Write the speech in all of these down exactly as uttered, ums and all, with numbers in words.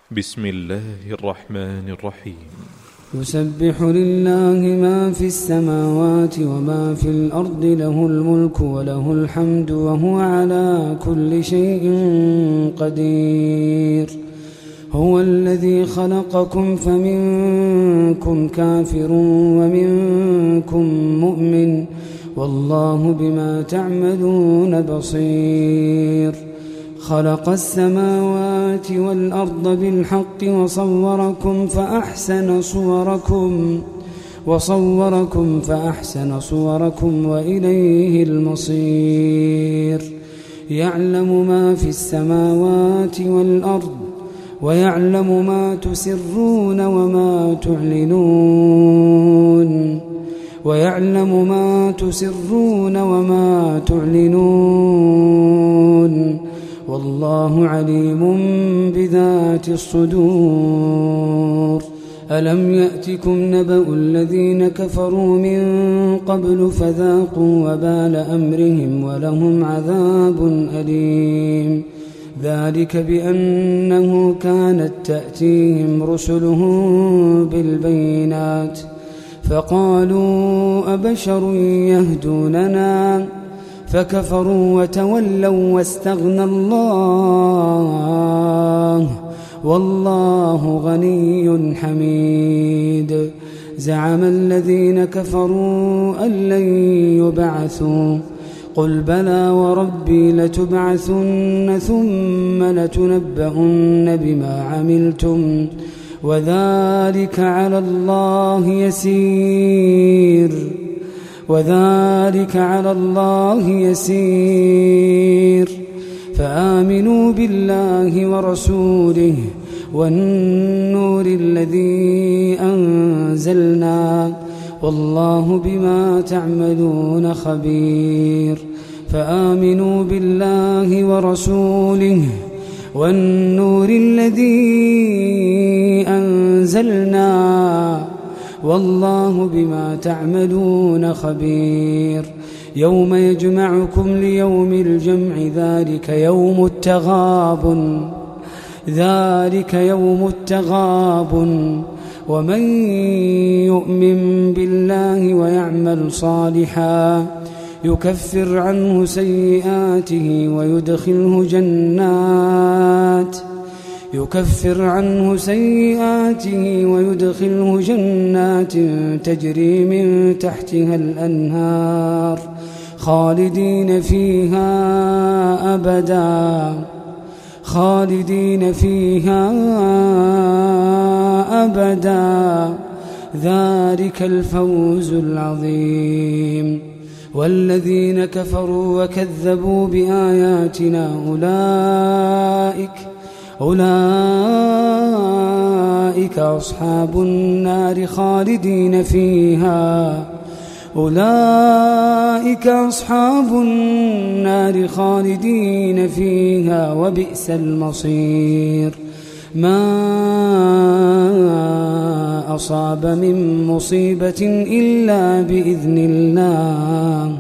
بسم الله الرحمن الرحيم. يسبح لله ما في السماوات وما في الأرض، له الملك وله الحمد وهو على كل شيء قدير. هو الذي خلقكم فمنكم كافر ومنكم مؤمن، والله بما تعملون بصير. خلق السماوات والأرض بالحق وصوركم فأحسن صوركم وصوركم فأحسن صوركم وإليه المصير. يعلم ما في السماوات والأرض ويعلم ما تسرون وما تعلنون ويعلم ما تسرون وما تعلنون والله عليم بذات الصدور. ألم يأتكم نبأ الذين كفروا من قبل فذاقوا وبال أمرهم ولهم عذاب أليم. ذلك بأنه كانت تأتيهم رسلهم بالبينات فقالوا أبشر يهدوننا فكفروا وتولوا واستغنى الله والله غني حميد. زعم الذين كفروا أن لن يبعثوا قل بلى وربي لتبعثن ثم لتنبؤن بما عملتم وذلك على الله يسير وذلك على الله يسير. فآمنوا بالله ورسوله والنور الذي أنزلنا والله بما تعملون خبير. فآمنوا بالله ورسوله والنور الذي أنزلنا والله بما تعملون خبير. يوم يجمعكم ليوم الجمع ذلك يوم التغابن ذلك يوم التغابن ومن يؤمن بالله ويعمل صالحا يكفر عنه سيئاته ويدخله جنات يكفر عنه سيئاته ويدخله جنات تجري من تحتها الأنهار خالدين فيها أبدا خالدين فيها أبدا ذلك الفوز العظيم. والذين كفروا وكذبوا بآياتنا أولئك أولئك أصحاب النار خالدين فيها أولئك أصحاب النار خالدين فيها وبئس المصير. ما أصاب من مصيبة إلا بإذن الله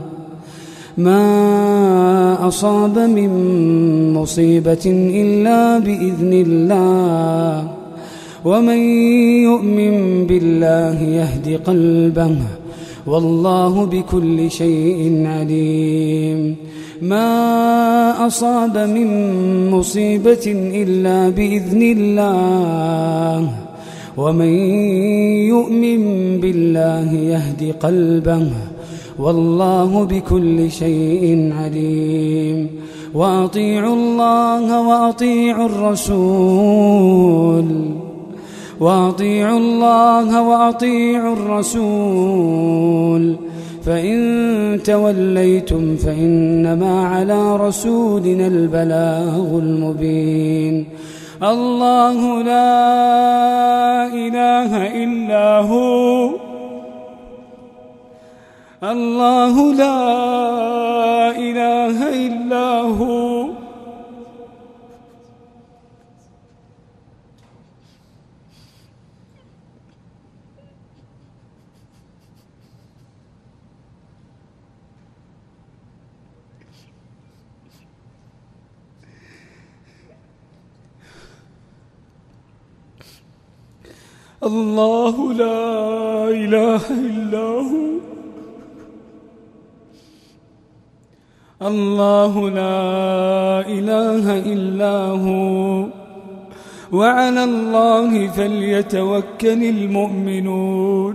ما أصاب من مصيبة إلا بإذن الله ومن يؤمن بالله يهد قلبه والله بكل شيء عليم. ما أصاب من مصيبة إلا بإذن الله ومن يؤمن بالله يهد قلبه والله بكل شيء عليم. وأطيعوا الله وأطيعوا الرسول وأطيعوا الله وأطيعوا الرسول فإن توليتم فإنما على رسولنا البلاغ المبين. الله لا إله إلا هو الله لا إله إلا هو الله لا إله إلا هو الله لا إله إلا هو وعلى الله فليتوكل المؤمنون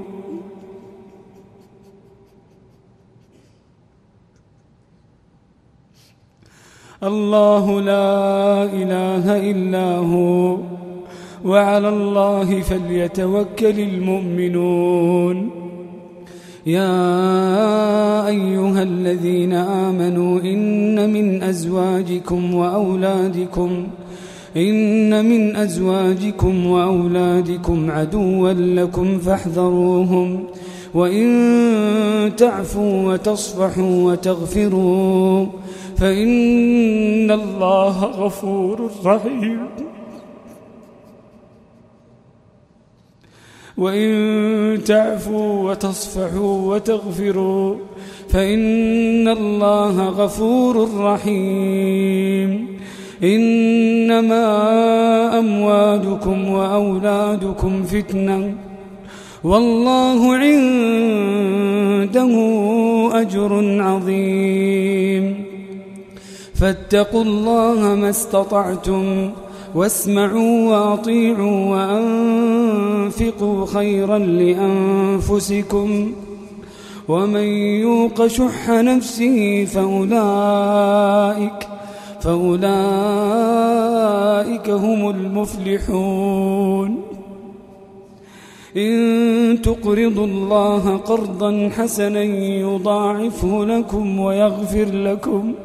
الله لا إله إلا هو وعلى الله فليتوكل المؤمنون يا أيها الذين آمنوا إن من أزواجكم وأولادكم إن من أزواجكم وأولادكم عدوا لكم فاحذروهم وإن تعفوا وتصفحوا وتغفروا فإن الله غفور رحيم وإن تعفوا وتصفحوا وتغفروا فإن الله غفور رحيم إنما أموالكم وأولادكم فتنة والله عنده أجر عظيم فاتقوا الله ما استطعتم واسمعوا وأطيعوا وأنفقوا خيرا لأنفسكم ومن يوق شح نفسه فأولئك فأولئك هم المفلحون إن تقرضوا الله قرضا حسنا يضاعفه لكم ويغفر لكم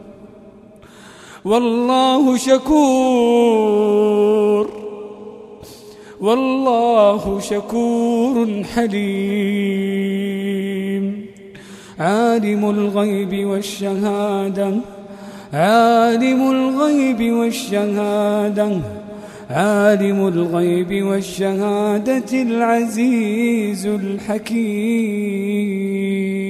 والله شكور والله شكور حليم عالم الغيب والشهادة عالم الغيب والشهادة عالم الغيب والشهادة العزيز الحكيم